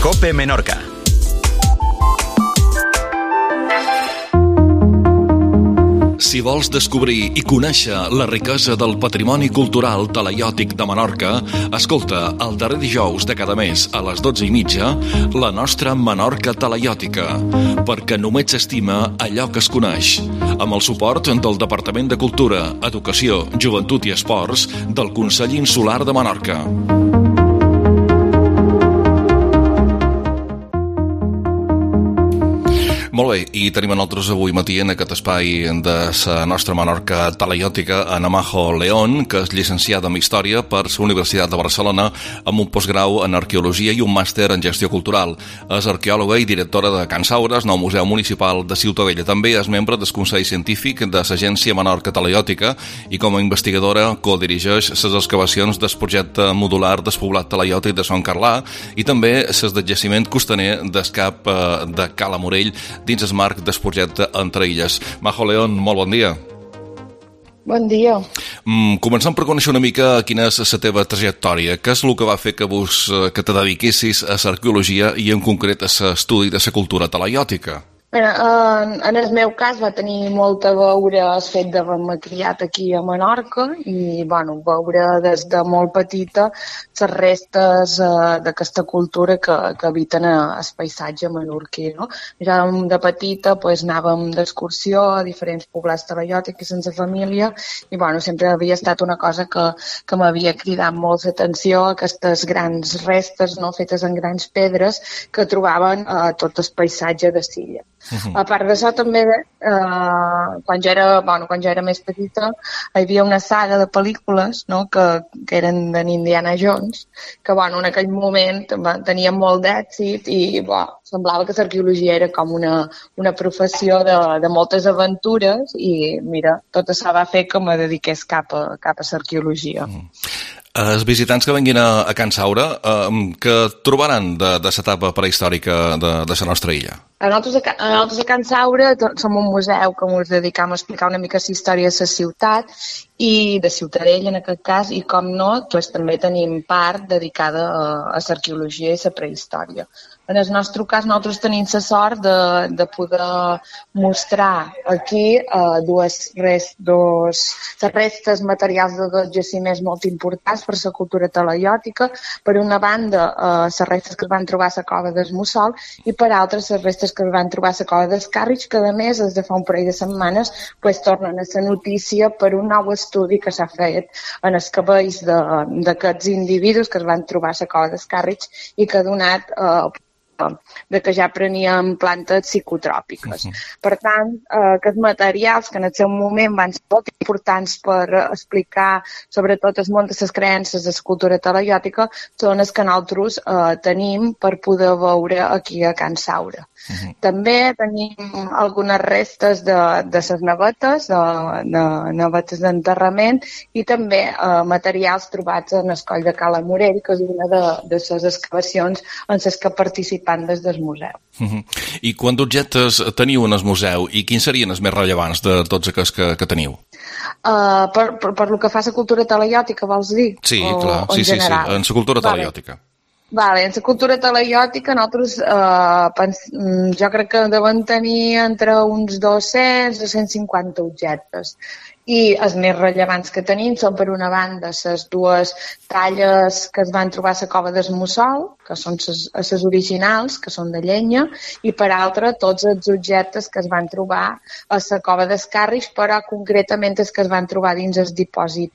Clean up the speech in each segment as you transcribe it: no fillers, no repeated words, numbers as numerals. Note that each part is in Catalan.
COPE Menorca. Si vols descobrir i conèixer la riquesa del patrimoni cultural talaiòtic de Menorca, escolta el darrer dijous de cada mes a les 12:30 la nostra Menorca talaiòtica, perquè només s'estima allò que es coneix, amb el suport del Departament de Cultura, Educació, Joventut i Esports del Consell Insular de Menorca. Molt bé, i tenim a nosaltres avui matí en aquest espai de la nostra Menorca talaiòtica a Namajo León, que és llicenciada en Història per la Universitat de Barcelona amb un postgrau en Arqueologia i un màster en Gestió Cultural. És arqueòloga i directora de Can Saura, el nou Museu Municipal de Ciutadella. També és membre del Consell Científic de l'Agència Menorca Talaiòtica i com a investigadora codirigeix les excavacions del projecte modular despoblat talaiòtic de Son Carlà i també les del jaciment costaner del Cap de Cala Morell dins el marc del projecte Entre Illes. Majo León, molt bon dia. Bon dia. Començant per conèixer una mica quina és la teva trajectòria. Què és el que va fer que te dediquessis a l'arqueologia i en concret a l'estudi de la cultura talaiòtica? En el meu cas va tenir molt a veure el fet d'haver-me criat aquí a Menorca i veure des de molt petita les restes d'aquesta cultura que habiten el paisatge menorquí. No? Ja de petita anàvem d'excursió a diferents poblats talaiòtics sense família i sempre havia estat una cosa que m'havia cridat molt l'atenció, aquestes grans restes fetes en grans pedres que trobaven a tot el paisatge de Silla. A part d'això, també, quan jo era més petita, hi havia una saga de pel·lícules que eren d'en Indiana Jones, que en aquell moment tenia molt d'èxit i semblava que l'arqueologia era com una professió de moltes aventures i, mira, tot això va fer que me dediqués cap a l'arqueologia. Els visitants que venguin a Can Saura, què trobaran de l'etapa prehistòrica de la nostra illa? Nosaltres a Can Saura som un museu que ens dedicam a explicar una mica la història de la ciutat i de Ciutadella en aquest cas i com no, també tenim part dedicada a l'arqueologia i la prehistòria. En el nostre cas nosaltres tenim la sort de poder mostrar aquí les restes materials de dos jaciments molt importants per la cultura talaiòtica. Per una banda, les restes que es van trobar a la cova del Mussol i per altres les restes que es van trobar a la cova del Càrrix, que a més, des de fa un parell de setmanes, tornen a la notícia per un nou estudi que s'ha fet en els cabells d'aquests individus que es van trobar a la cova del Càrrix i que ha donat que ja preníem plantes psicotròpiques. Per tant, aquests materials que en el seu moment van ser molt importants per explicar sobretot el món de les creences de la cultura talaiòtica són els que nosaltres tenim per poder veure aquí a Can Saura. També tenim algunes restes de les navetes, de navetes d'enterrament i també materials trobats en el coll de Cala Morell, que és una de les excavacions en les que participem des del museu. I quants objectes teniu en el museu i quins serien els més rellevants de tots aquests que teniu? Per lo que fa a la cultura talaiòtica, vols dir? Sí, clar, sí, en la cultura talaiòtica. Vale, en la cultura talaiòtica nosaltres jo crec que devem tenir entre uns 200 a 150 objectes. I els més rellevants que tenim són, per una banda, les dues talles que es van trobar a la cova del Mussol, que són les originals, que són de llenya, i per altra, tots els objectes que es van trobar a la cova del Càrrix, però concretament els que es van trobar dins el dipòsit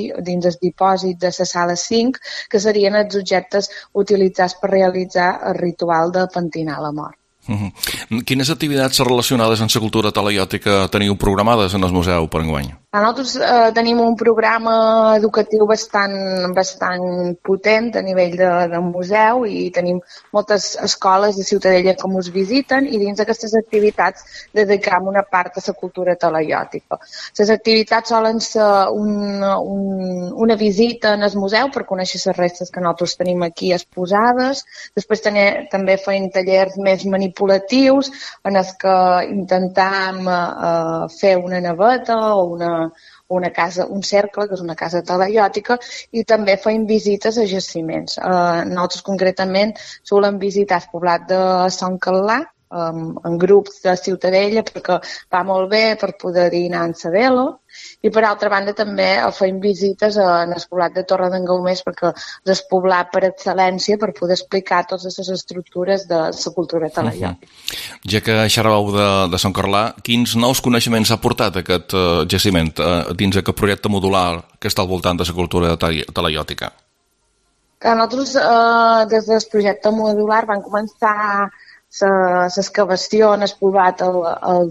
de la sala 5, que serien els objectes utilitzats per realitzar el ritual de pentinar la mort. Quines activitats relacionades amb la cultura talaiòtica teniu programades en el museu per enguany? Nosaltres tenim un programa educatiu bastant potent a nivell de museu i tenim moltes escoles de Ciutadella que ens visiten i dins d'aquestes activitats dedicam una part a la cultura talaiòtica. Les activitats solen ser una visita en el museu per conèixer les restes que nosaltres tenim aquí exposades. Després també fem tallers més manipulatius en els que intentam fer una naveta o una casa, un cercle, que és una casa talaiòtica, i també feim visites a jaciments. Nosaltres concretament solem visitar el poblat de Sant Carlà, en grups de Ciutadella, perquè va molt bé per poder anar en Sabelo, i per altra banda també feim visites en el poblat de Torre d'en Gaumés, perquè és el poblat per excel·lència per poder explicar totes les estructures de la cultura talaiòtica. Ja que xerràveu de Sant Carlà, quins nous coneixements ha portat aquest jaciment dins aquest projecte modular que està al voltant de la cultura talaiòtica? Nosaltres, des del projecte modular, vam començar l'excavació en el poblat el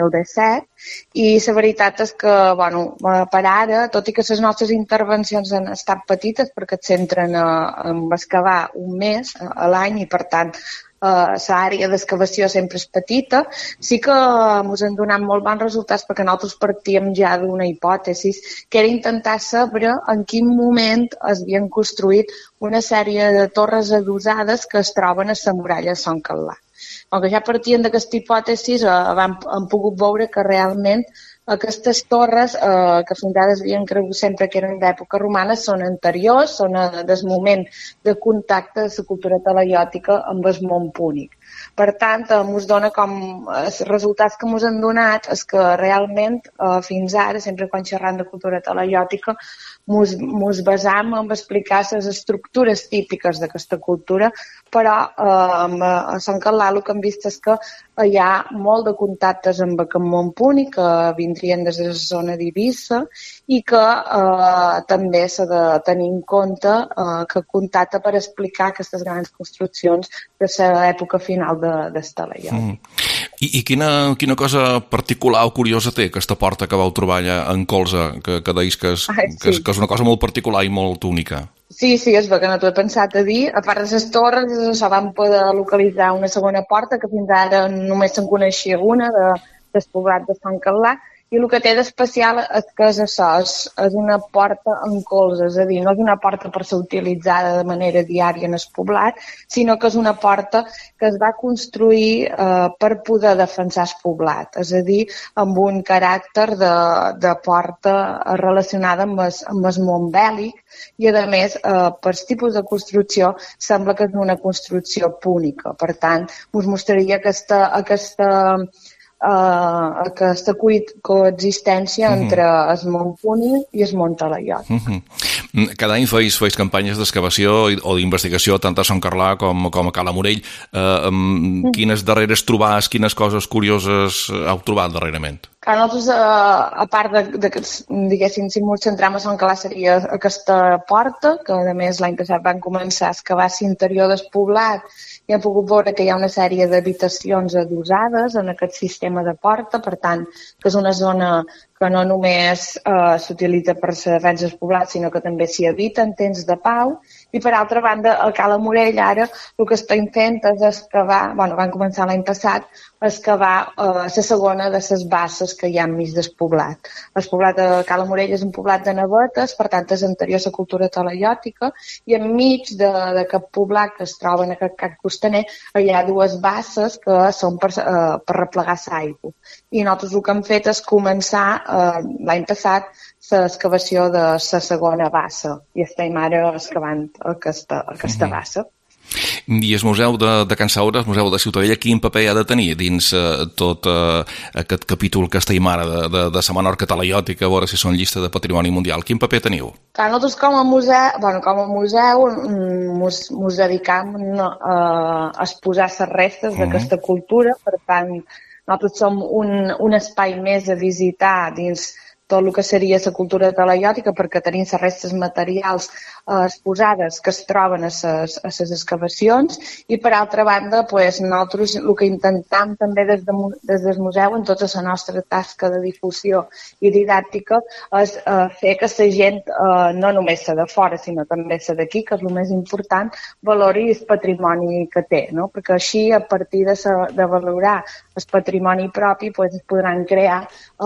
2017 i la veritat és que, per ara, tot i que les nostres intervencions han estat petites perquè et centren en excavar un mes a l'any i, per tant, l'àrea d'excavació sempre és petita, sí que ens han donat molt bons resultats perquè nosaltres partíem ja d'una hipòtesi, que era intentar saber en quin moment es havien construït una sèrie de torres adossades que es troben a la muralla de Sant Carlà. Com que ja partien d'aquesta hipòtesi, hem pogut veure que realment aquestes torres, que fins ara es havien cregut sempre que eren d'època romana, són anteriors, són del moment de contacte de la cultura talaiòtica amb el món púnic. Per tant, ens dona com els resultats que ens han donat és que realment fins ara, sempre quan xerram de cultura talaiòtica, ens basam en explicar les estructures típiques d'aquesta cultura, però a Sant Carlà el que hem vist és que hi ha molt de contactes amb aquest món púnic que vindrien des de la zona d'Eivissa i que també s'ha de tenir en compte que contacta per explicar aquestes grans construccions de l'època final del talaiòtic. I quina cosa particular o curiosa té aquesta porta que vau trobar allà en Colza, que deies que és una cosa molt particular i molt única? Sí, és bé que no t'ho he pensat a dir. A part de les torres, vam poder localitzar una segona porta, que fins ara només se'n coneixia una, del poblat de Sant Carlà, i el que té d'especial és que és això, és una porta en colze, és a dir, no és una porta per ser utilitzada de manera diària en el poblat, sinó que és una porta que es va construir per poder defensar el poblat, és a dir, amb un caràcter de porta relacionada amb el món bèl·lic i, a més, per tipus de construcció sembla que és una construcció púnica. Per tant, us mostraria aquesta coexistència entre el món púnic i el món talaiòtic. Cada any feis campanyes d'excavació o d'investigació tant a Sant Carlà com a Cala Morell. Quines darreres trobades, quines coses curioses heu trobat darrerament? Nosaltres, a part diguéssim, si ens centram a Sant Carlà seria aquesta porta, que a més l'any passat van començar a excavar l'interior del poblat i hem pogut veure que hi ha una sèrie d'habitacions adossades en aquest sistema de porta, per tant, que és una zona que no només s'utilitza per la defensa del poblat, sinó que també s'hi habita en temps de pau. I, per altra banda, a Cala Morell ara el que estem fent és excavar, van començar l'any passat, a excavar la segona de les basses que hi ha enmig del poblat. El poblat de Cala Morell és un poblat de navetes, per tant és anterior a la cultura talaiòtica, i enmig d'aquest poblat que es troba en aquest cap costaner hi ha dues basses que són per replegar l'aigua. I nosaltres el que hem fet és començar l'any passat l'excavació de la segona bassa i estem ara excavant aquesta bassa. I el Museu de Can Saura, el Museu de Ciutadella, quin paper ha de tenir dins tot aquest capítol que estem ara de la Menorca talaiòtica, a veure si són llista de patrimoni mundial? Quin paper teniu? Nosaltres com a museu ens dedicam a exposar les restes d'aquesta cultura, per tant, nosaltres som un espai més a visitar dins tot el que seria la cultura talaiòtica perquè tenim les restes materials exposades que es troben a les excavacions i, per altra banda, nosaltres el que intentem també des del museu en tota la nostra tasca de difusió i didàctica és fer que la gent, no només la de fora, sinó també la d'aquí, que és el més important, valori el patrimoni que té, no? Perquè així, a partir de valorar el patrimoni propi, es podran crear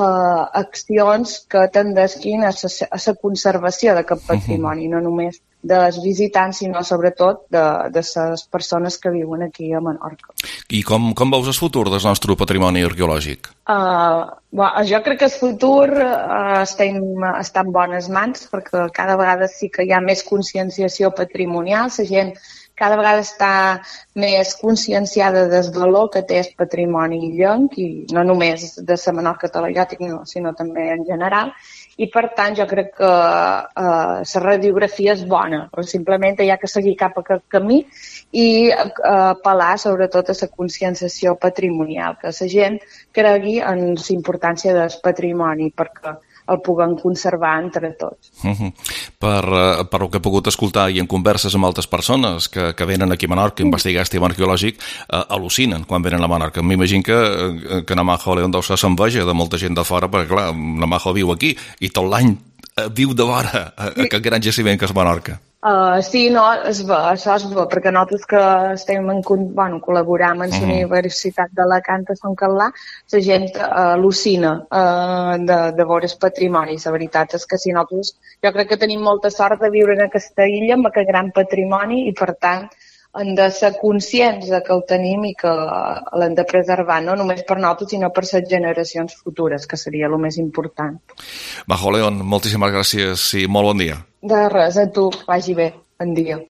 accions que tendeixin a la conservació d'aquest patrimoni, no només dels visitants, sinó sobretot de les persones que viuen aquí a Menorca. I com veus el futur del nostre patrimoni arqueològic? Jo crec que el futur està en bones mans, perquè cada vegada sí que hi ha més conscienciació patrimonial, la gent cada vegada està més conscienciada del valor que té el patrimoni illenc, i no només de la Menorca talaiòtica, sinó també en general. I, per tant, jo crec que la radiografia és bona, però simplement hi ha que seguir cap a aquest camí i apel·lar sobretot a la conscienciació patrimonial, que la gent cregui en la importància del patrimoni perquè el puguem conservar entre tots. Per el que he pogut escoltar i en converses amb altres persones que venen aquí a Menorca a investigar el tema arqueològic, al·lucinen quan venen a Menorca. M'imagino que Namajo León deu ser s'enveja de molta gent de fora, perquè clar, Namajo viu aquí i tot l'any viu de vora aquest gran jaciment que és Menorca. Sí, no, això és bo, perquè nosaltres que estem col·laborant amb la Universitat d'Alacant a Sant Carlà, la gent al·lucina de veure el patrimoni. La veritat és que si nosaltres, jo crec que tenim molta sort de viure en aquesta illa amb aquest gran patrimoni i, per tant, hem de ser conscients que el tenim i que l'hem de preservar, no només per nosaltres, sinó per les generacions futures, que seria el més important. Majo León, moltíssimes gràcies i molt bon dia. De res, a tu, vagi bé. Bon dia.